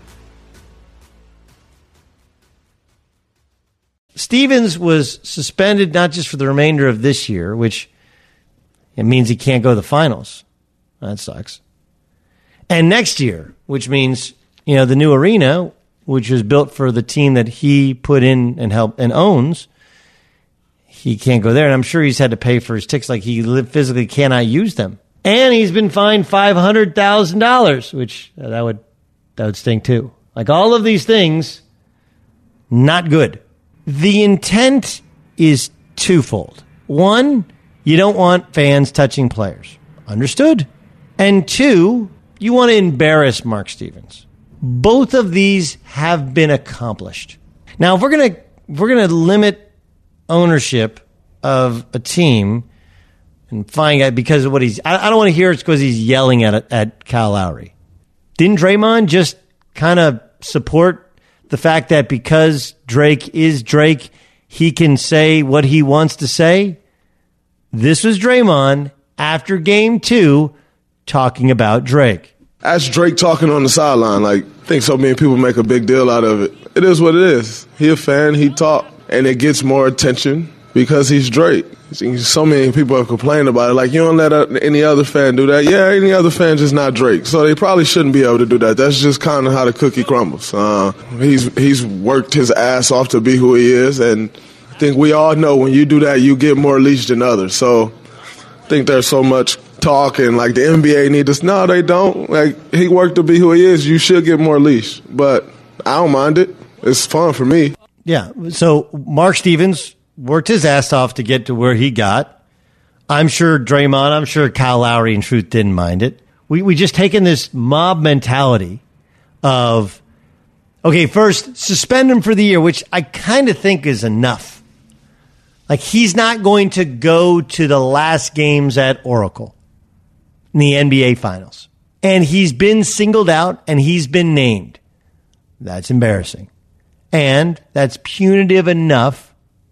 Stevens was suspended not just for the remainder of this year, which it means he can't go to the finals. That sucks. And next year, which means, the new arena, which was built for the team that he put in and helped and owns, he can't go there. And I'm sure he's had to pay for his tickets, like he physically cannot use them. And he's been fined $500,000, which that would stink too. Like all of these things, not good. The intent is twofold. One, you don't want fans touching players. Understood. And two, you want to embarrass Mark Stevens. Both of these have been accomplished. Now, if we're going to limit ownership of a team, and fine guy because of what he's. I don't want to hear it's because he's yelling at Kyle Lowry. Didn't Draymond just kind of support the fact that because Drake is Drake, he can say what he wants to say? This was Draymond after game 2 talking about Drake. That's Drake talking on the sideline. Like, I think so many people make a big deal out of it. It is what it is. He a fan, he talk, and it gets more attention because he's Drake. So many people have complained about it. Like, you don't let any other fan do that. Yeah, any other fan just not Drake. So they probably shouldn't be able to do that. That's just kind of how the cookie crumbles. He's worked his ass off to be who he is, and I think we all know when you do that, you get more leash than others. So I think there's so much talk and like the NBA need this. No, they don't. Like, he worked to be who he is. You should get more leash, but I don't mind it. It's fun for me. Yeah. So Mark Stevens worked his ass off to get to where he got. I'm sure Draymond, I'm sure Kyle Lowry in truth didn't mind it. We just taken this mob mentality of, okay, first suspend him for the year, which I kind of think is enough. Like, he's not going to go to the last games at Oracle in the NBA Finals. And he's been singled out and he's been named. That's embarrassing. And that's punitive enough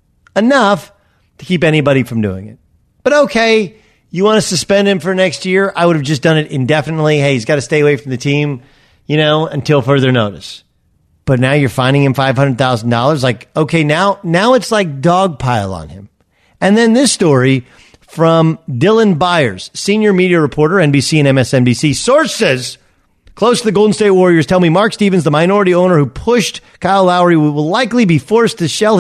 to keep anybody from doing it. But okay, you want to suspend him for next year? I would have just done it indefinitely. Hey, he's got to stay away from the team, until further notice. But now you're fining him $500,000. Like, okay, now it's like dogpile on him. And then this story from Dylan Byers, senior media reporter, NBC and MSNBC. Source says, close to the Golden State Warriors, tell me Mark Stevens, the minority owner who pushed Kyle Lowry, will likely be forced to sell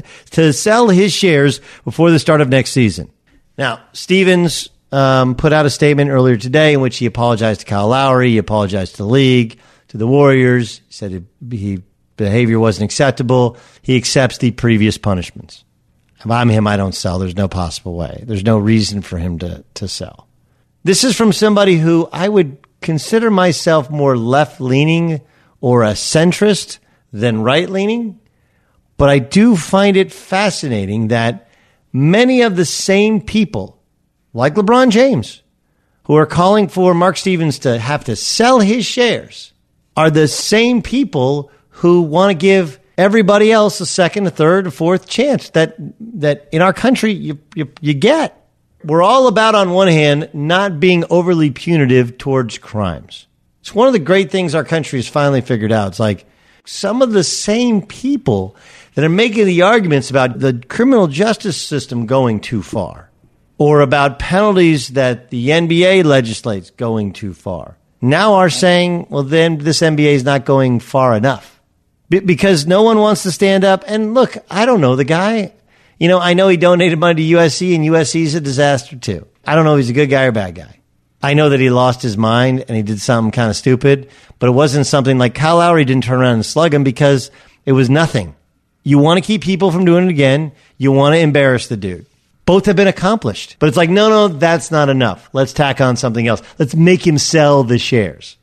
his shares before the start of next season. Now, Stevens put out a statement earlier today in which he apologized to Kyle Lowry, he apologized to the league, to the Warriors. He said behavior wasn't acceptable. He accepts the previous punishments. If I'm him, I don't sell. There's no possible way. There's no reason for him to sell. This is from somebody who I would consider myself more left-leaning or a centrist than right-leaning, but I do find it fascinating that many of the same people, like LeBron James, who are calling for Mark Stevens to have to sell his shares, are the same people who want to give everybody else a second, a third, a fourth chance that in our country you get. We're all about, on one hand, not being overly punitive towards crimes. It's one of the great things our country has finally figured out. It's like some of the same people that are making the arguments about the criminal justice system going too far, or about penalties that the NBA legislates going too far, now are saying, well, then this NBA is not going far enough. Because no one wants to stand up and look, I don't know the guy. I know he donated money to USC, and USC is a disaster too. I don't know if he's a good guy or bad guy. I know that he lost his mind and he did something kind of stupid, but it wasn't something like Kyle Lowry didn't turn around and slug him because it was nothing. You want to keep people from doing it again. You want to embarrass the dude. Both have been accomplished, but it's like, no, that's not enough. Let's tack on something else. Let's make him sell the shares.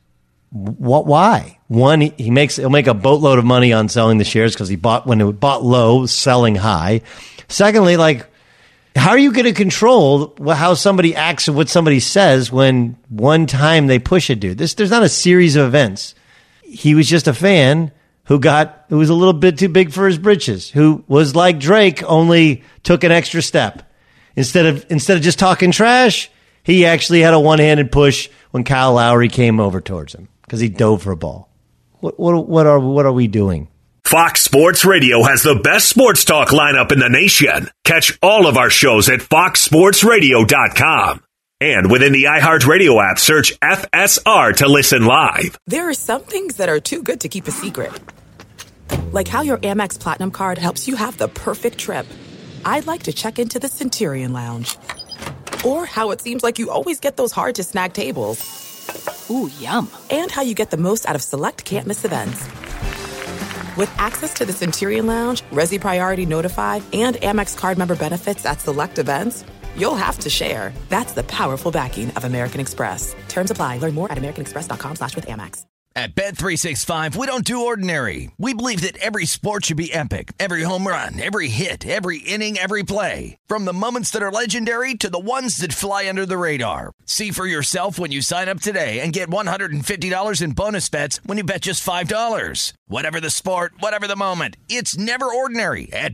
Why? One, he'll make a boatload of money on selling the shares because when it bought low, selling high. Secondly, like, how are you going to control how somebody acts and what somebody says when one time they push a dude? There's not a series of events. He was just a fan who was a little bit too big for his britches, who was like Drake, only took an extra step. Instead of just talking trash, he actually had a one-handed push when Kyle Lowry came over towards him because he dove for a ball. What are we doing? Fox Sports Radio has the best sports talk lineup in the nation. Catch all of our shows at foxsportsradio.com. And within the iHeartRadio app, search FSR to listen live. There are some things that are too good to keep a secret. Like how your Amex Platinum card helps you have the perfect trip. I'd like to check into the Centurion Lounge. Or how it seems like you always get those hard-to-snag tables. Ooh, yum. And how you get the most out of select can't-miss events. With access to the Centurion Lounge, Resi Priority Notify, and Amex card member benefits at select events, you'll have to share. That's the powerful backing of American Express. Terms apply. Learn more at americanexpress.com/withAmex. At Bet365, we don't do ordinary. We believe that every sport should be epic. Every home run, every hit, every inning, every play. From the moments that are legendary to the ones that fly under the radar. See for yourself when you sign up today and get $150 in bonus bets when you bet just $5. Whatever the sport, whatever the moment, it's never ordinary at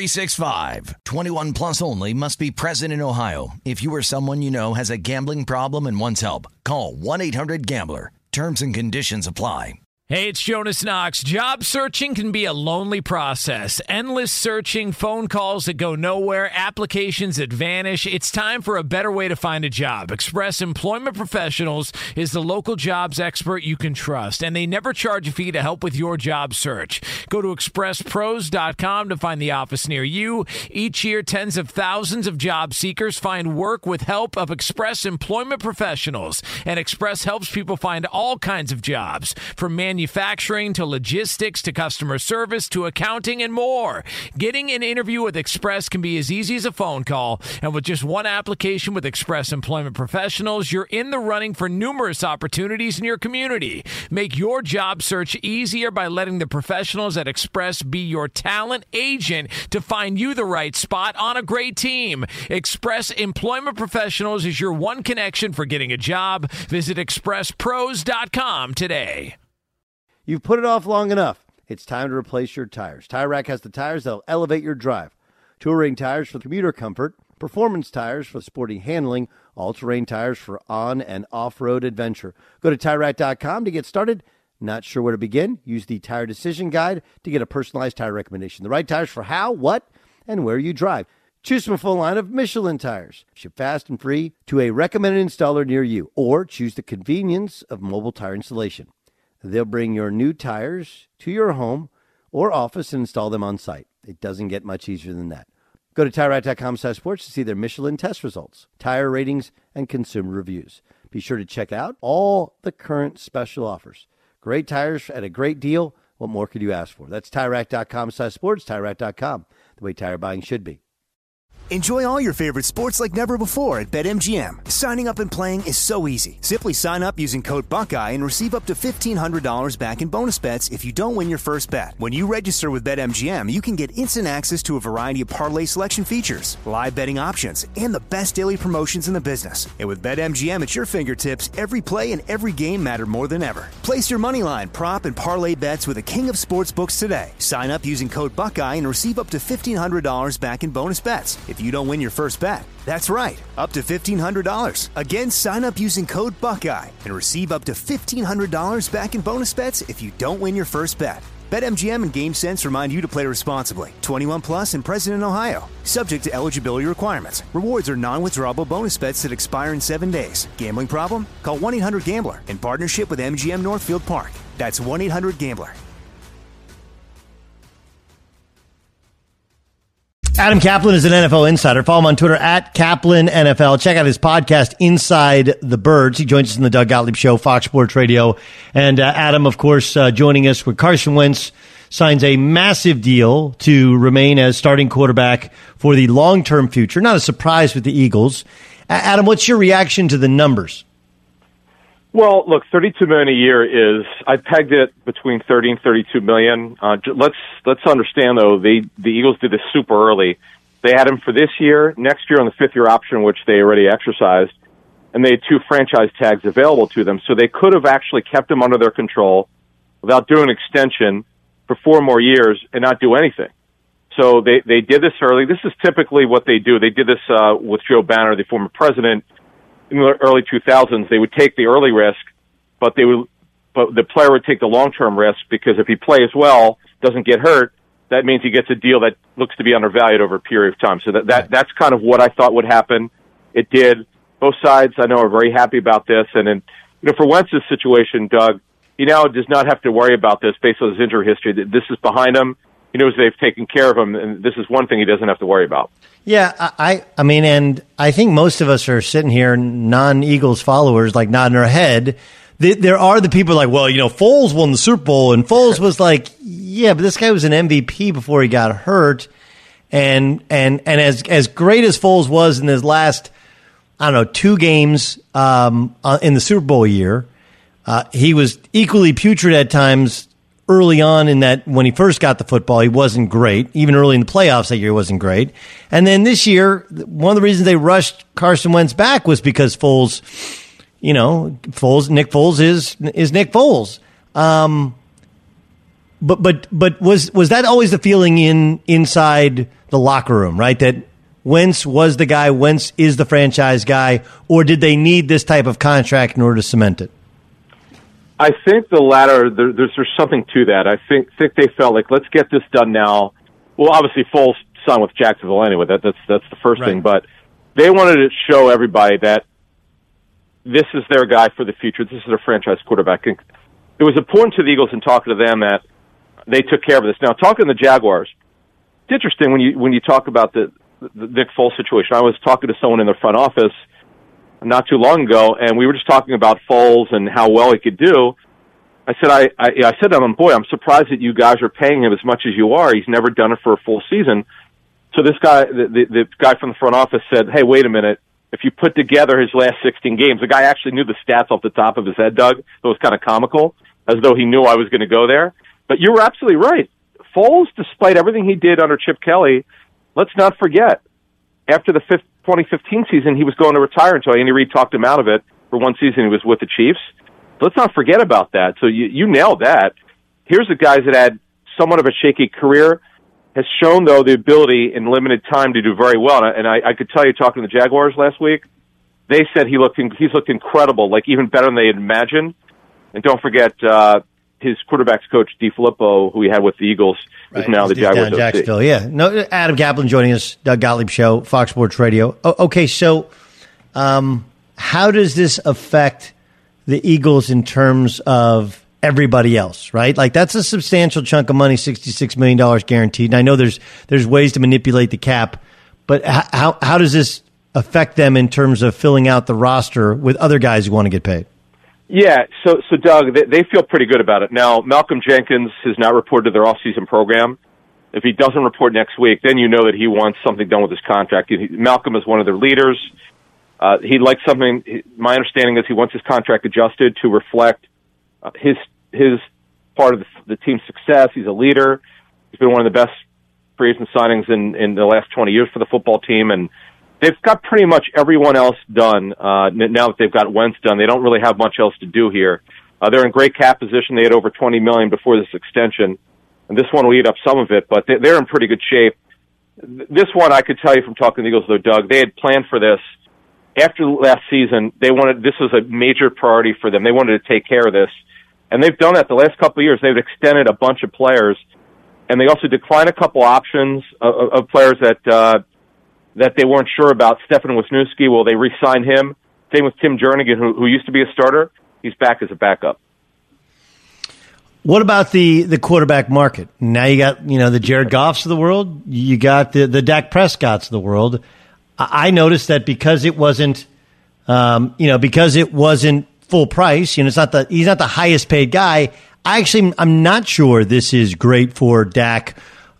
Bet365. 21 plus only. Must be present in Ohio. If you or someone you know has a gambling problem and wants help, call 1-800-GAMBLER. Terms and conditions apply. Hey, it's Jonas Knox. Job searching can be a lonely process. Endless searching, phone calls that go nowhere, applications that vanish. It's time for a better way to find a job. Express Employment Professionals is the local jobs expert you can trust, and they never charge a fee to help with your job search. Go to expresspros.com to find the office near you. Each year, tens of thousands of job seekers find work with help of Express Employment Professionals, and Express helps people find all kinds of jobs, from manufacturing to logistics to customer service to accounting and more. Getting an interview with Express can be as easy as a phone call, and with just one application with Express Employment Professionals, you're in the running for numerous opportunities in your community. Make your job search easier by letting the professionals at Express be your talent agent to find you the right spot on a great team. Express Employment Professionals is your one connection for getting a job. Visit expresspros.com today. You've put it off long enough. It's time to replace your tires. Tire Rack has the tires that'll elevate your drive. Touring tires for commuter comfort, performance tires for sporty handling, all-terrain tires for on- and off-road adventure. Go to TireRack.com to get started. Not sure where to begin? Use the Tire Decision Guide to get a personalized tire recommendation. The right tires for how, what, and where you drive. Choose from a full line of Michelin tires. Ship fast and free to a recommended installer near you. Or choose the convenience of mobile tire installation. They'll bring your new tires to your home or office and install them on site. It doesn't get much easier than that. Go to TireRack.com/sports to see their Michelin test results, tire ratings, and consumer reviews. Be sure to check out all the current special offers. Great tires at a great deal. What more could you ask for? That's TireRack.com/sports, TireRack.com, the way tire buying should be. Enjoy all your favorite sports like never before at BetMGM. Signing up and playing is so easy. Simply sign up using code Buckeye and receive up to $1,500 back in bonus bets if you don't win your first bet. When you register with BetMGM, you can get instant access to a variety of parlay selection features, live betting options, and the best daily promotions in the business. And with BetMGM at your fingertips, every play and every game matter more than ever. Place your moneyline, prop, and parlay bets with the king of sportsbooks today. Sign up using code Buckeye and receive up to $1,500 back in bonus bets if you don't win your first bet. That's right, up to $1,500. Again, sign up using code Buckeye and receive up to $1,500 back in bonus bets if you don't win your first bet. BetMGM and GameSense remind you to play responsibly. 21 plus and present in Ohio. Subject to eligibility requirements. Rewards are non-withdrawable bonus bets that expire in 7 days. Gambling problem? Call 1-800-GAMBLER in partnership with MGM Northfield Park. That's 1-800-GAMBLER. Adam Kaplan is an NFL insider. Follow him on Twitter at Kaplan NFL. Check out his podcast, Inside the Birds. He joins us in the Doug Gottlieb Show, Fox Sports Radio. And Adam, of course, joining us with Carson Wentz signs a massive deal to remain as starting quarterback for the long-term future. Not a surprise with the Eagles. Adam, what's your reaction to the numbers? Well, look, $32 million a year is, I pegged it between $30 and $32 million. Let's understand though, the Eagles did this super early. They had him for this year, next year on the 5th-year option, which they already exercised, and they had 2 franchise tags available to them. So they could have actually kept him under their control without doing an extension for 4 more years and not do anything. So they did this early. This is typically what they do. They did this with Joe Banner, the former president. In the early 2000s, they would take the early risk, but the player would take the long-term risk, because if he plays well, doesn't get hurt, that means he gets a deal that looks to be undervalued over a period of time. So that's kind of what I thought would happen. It did. Both sides, I know, are very happy about this. And then, for Wentz's situation, Doug, he now does not have to worry about this based on his injury history. This is behind him. He knows they've taken care of him, and this is one thing he doesn't have to worry about. Yeah, I mean, and I think most of us are sitting here, non-Eagles followers, like nodding our head. There are the people like, well, Foles won the Super Bowl, and Foles was like, yeah, but this guy was an MVP before he got hurt, and as great as Foles was in his last, 2 games in the Super Bowl year, He was equally putrid at times early on in that when he first got the football, he wasn't great. Even early in the playoffs that year, he wasn't great. And then this year, one of the reasons they rushed Carson Wentz back was because Foles, Nick Foles is Nick Foles. But was that always the feeling inside the locker room, right? That Wentz was the guy, Wentz is the franchise guy, or did they need this type of contract in order to cement it? I think the latter. There's something to that. I think they felt like, let's get this done now. Well, obviously Foles signed with Jacksonville anyway. That's the first thing. But they wanted to show everybody that this is their guy for the future. This is their franchise quarterback. And it was important to the Eagles in talking to them that they took care of this. Now, talking to the Jaguars, it's interesting when you talk about the Nick Foles situation. I was talking to someone in their front office not too long ago, and we were just talking about Foles and how well he could do. I said to him, boy, I'm surprised that you guys are paying him as much as you are. He's never done it for a full season. So this guy, the guy from the front office said, hey, wait a minute. If you put together his last 16 games, the guy actually knew the stats off the top of his head, Doug. It was kind of comical, as though he knew I was going to go there. But you were absolutely right. Foles, despite everything he did under Chip Kelly, let's not forget, after the 2015 season, he was going to retire until Andy Reid talked him out of it. For one season, he was with the Chiefs. Let's not forget about that. So you nailed that. Here's a guy that had somewhat of a shaky career, has shown, though, the ability in limited time to do very well. And I could tell you, talking to the Jaguars last week, they said he's looked incredible, like even better than they had imagined. And don't forget, his quarterback's coach, DeFilippo, who he had with the Eagles, is now the Jaguars OC. Jacksonville, yeah. No, Adam Kaplan joining us, Doug Gottlieb Show, Fox Sports Radio. Okay, so how does this affect the Eagles in terms of everybody else, right? Like, that's a substantial chunk of money, $66 million guaranteed. And I know there's ways to manipulate the cap, but how does this affect them in terms of filling out the roster with other guys who want to get paid? Yeah, so Doug, they feel pretty good about it. Now, Malcolm Jenkins has not reported to their off-season program. If he doesn't report next week, then you know that he wants something done with his contract. Malcolm is one of their leaders. He'd like something. My understanding is he wants his contract adjusted to reflect his part of the team's success. He's a leader. He's been one of the best free agent signings in the last 20 years for the football team, and they've got pretty much everyone else done. Now that they've got Wentz done, they don't really have much else to do here. They're in great cap position. They had over $20 million before this extension, and this one will eat up some of it, but they're in pretty good shape. This one, I could tell you from talking to the Eagles, though, Doug, they had planned for this. After last season, this was a major priority for them. They wanted to take care of this, and they've done that the last couple of years. They've extended a bunch of players, and they also declined a couple options of players that they weren't sure about. Stefan Wisniewski, well, they re-signed him. Same with Tim Jernigan, who used to be a starter. He's back as a backup. What about the quarterback market? Now you got, the Jared Goffs of the world. You got the Dak Prescotts of the world. I noticed that because it wasn't, because it wasn't full price, he's not the highest paid guy. I'm not sure this is great for Dak,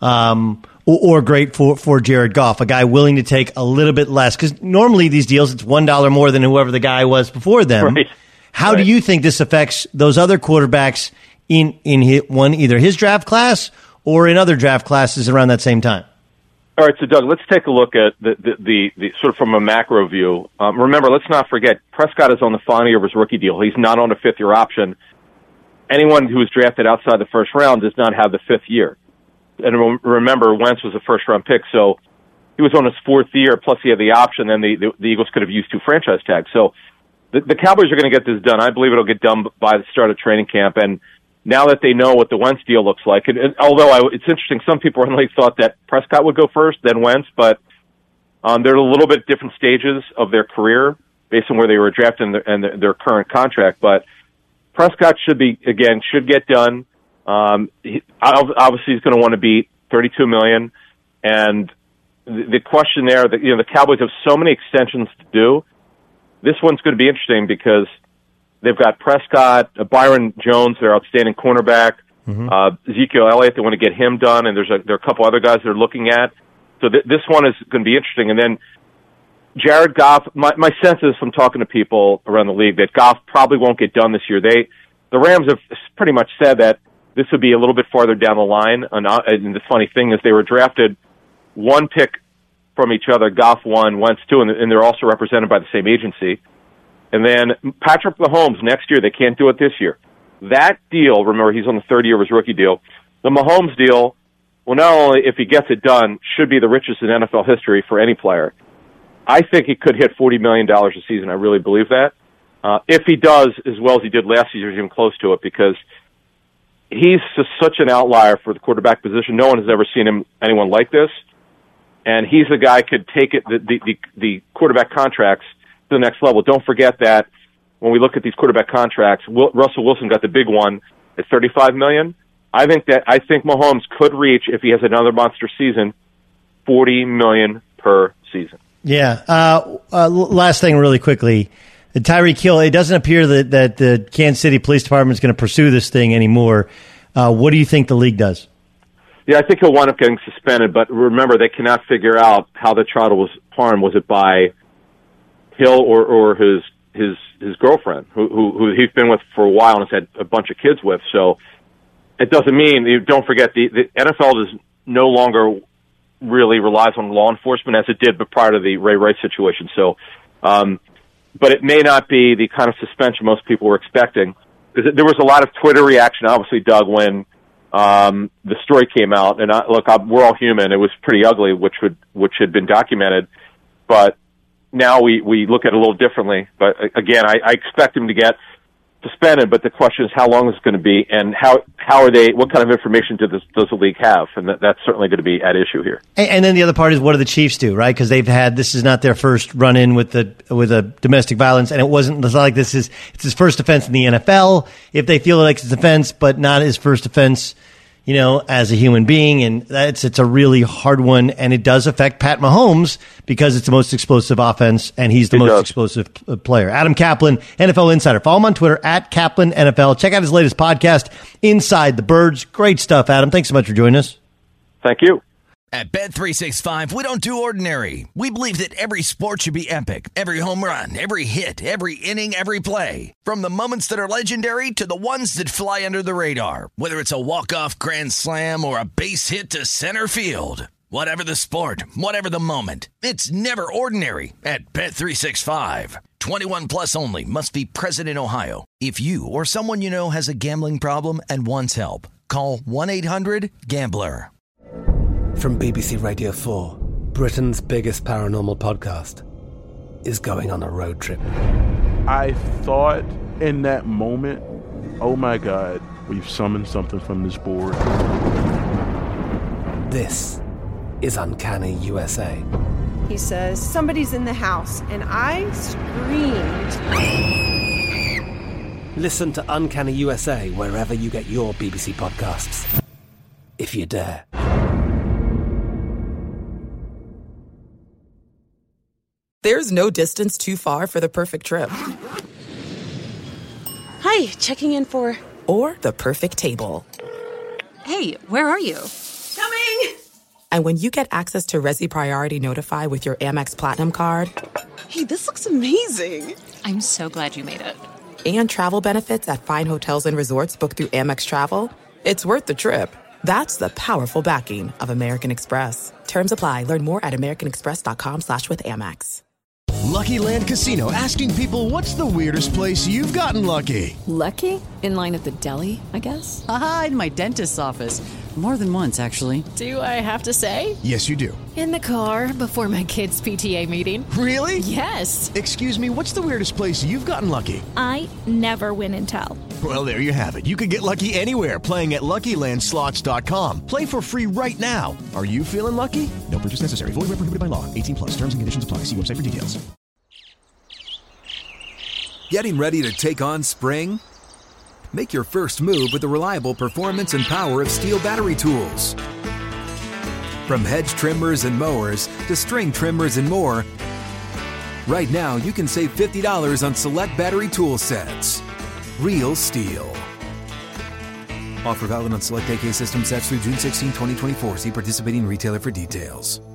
or great for Jared Goff, a guy willing to take a little bit less. Because normally these deals, it's $1 more than whoever the guy was before them. Right. How do you think this affects those other quarterbacks in either his draft class or in other draft classes around that same time? All right, so Doug, let's take a look at the sort of from a macro view. Remember, let's not forget, Prescott is on the final year of his rookie deal. He's not on a fifth-year option. Anyone who was drafted outside the first round does not have the fifth year. And remember, Wentz was a first-round pick, so he was on his fourth year, plus he had the option, and the Eagles could have used 2 franchise tags. So the Cowboys are going to get this done. I believe it'll get done by the start of training camp, and now that they know what the Wentz deal looks like, and although it's interesting, some people in the league thought that Prescott would go first, then Wentz, but they're a little bit different stages of their career based on where they were drafted and their current contract. But Prescott should get done. Obviously, he's going to want to beat $32 million, and the question there, that the Cowboys have so many extensions to do. This one's going to be interesting because they've got Prescott, Byron Jones, their outstanding cornerback, Ezekiel Elliott. They want to get him done, and there are a couple other guys they're looking at. So this one is going to be interesting. And then Jared Goff, my sense is from talking to people around the league that Goff probably won't get done this year. The Rams have pretty much said that this would be a little bit farther down the line. And the funny thing is they were drafted one pick from each other, Goff 1, Wentz 2, and they're also represented by the same agency. And then Patrick Mahomes next year, they can't do it this year. That deal, remember, he's on the third year of his rookie deal. The Mahomes deal, well, not only if he gets it done, should be the richest in NFL history for any player. I think he could hit $40 million a season. I really believe that. If he does as well as he did last season, he's even close to it, because he's just such an outlier for the quarterback position. No one has ever seen anyone like this. And he's the guy who could take it, the quarterback contracts to the next level. Don't forget that when we look at these quarterback contracts, Russell Wilson got the big one at $35 million. I think Mahomes could reach, if he has another monster season, $40 million per season. Yeah. Last thing really quickly. Tyreek Hill, it doesn't appear that the Kansas City Police Department is going to pursue this thing anymore. What do you think the league does? Yeah, I think he'll wind up getting suspended, but remember, they cannot figure out how the child was harmed. Was it by Hill or his girlfriend, who he's been with for a while and has had a bunch of kids with? So it doesn't mean, don't forget, the NFL is no longer really relies on law enforcement as it did prior to the Ray Rice situation. So, but it may not be the kind of suspension most people were expecting. There was a lot of Twitter reaction, obviously, Doug, when the story came out. And we're all human. It was pretty ugly, which had been documented. But now we look at it a little differently. But again, I expect him to get suspended, but the question is how long is it going to be, and how are they? What kind of information does the league have? And that's certainly going to be at issue here. And then the other part is, what do the Chiefs do, right? Because this is not their first run in with a domestic violence, and it's not like it's his first offense in the NFL. If they feel like it's an offense, but not his first offense, as a human being, and it's a really hard one, and it does affect Pat Mahomes because it's the most explosive offense, and he's the most explosive player. Adam Kaplan, NFL Insider. Follow him on Twitter, @KaplanNFL. Check out his latest podcast, Inside the Birds. Great stuff, Adam. Thanks so much for joining us. Thank you. At Bet365, we don't do ordinary. We believe that every sport should be epic. Every home run, every hit, every inning, every play. From the moments that are legendary to the ones that fly under the radar. Whether it's a walk-off grand slam or a base hit to center field. Whatever the sport, whatever the moment. It's never ordinary at Bet365. 21 plus only. Must be present in Ohio. If you or someone you know has a gambling problem and wants help, call 1-800-GAMBLER. From BBC Radio 4, Britain's biggest paranormal podcast is going on a road trip. I thought in that moment, oh my God, we've summoned something from this board. This is Uncanny USA. He says, somebody's in the house, and I screamed. Listen to Uncanny USA wherever you get your BBC podcasts, if you dare. There's no distance too far for the perfect trip. Hi, checking in for... Or the perfect table. Hey, where are you? Coming! And when you get access to Resi Priority Notify with your Amex Platinum card... Hey, this looks amazing. I'm so glad you made it. And travel benefits at fine hotels and resorts booked through Amex Travel, it's worth the trip. That's the powerful backing of American Express. Terms apply. Learn more at americanexpress.com/withAmex. Lucky Land Casino, asking people, what's the weirdest place you've gotten lucky? Lucky? In line at the deli, I guess? Aha, in my dentist's office. More than once, actually. Do I have to say? Yes, you do. In the car before my kids' PTA meeting. Really? Yes. Excuse me, what's the weirdest place you've gotten lucky? I never win and tell. Well, there you have it. You can get lucky anywhere, playing at LuckyLandSlots.com. Play for free right now. Are you feeling lucky? No purchase necessary. Void where prohibited by law. 18 plus. Terms and conditions apply. See website for details. Getting ready to take on spring? Make your first move with the reliable performance and power of Steel battery tools. From hedge trimmers and mowers to string trimmers and more, right now you can save $50 on select battery tool sets. Real Steel. Offer valid on select AK system sets through June 16, 2024. See participating retailer for details.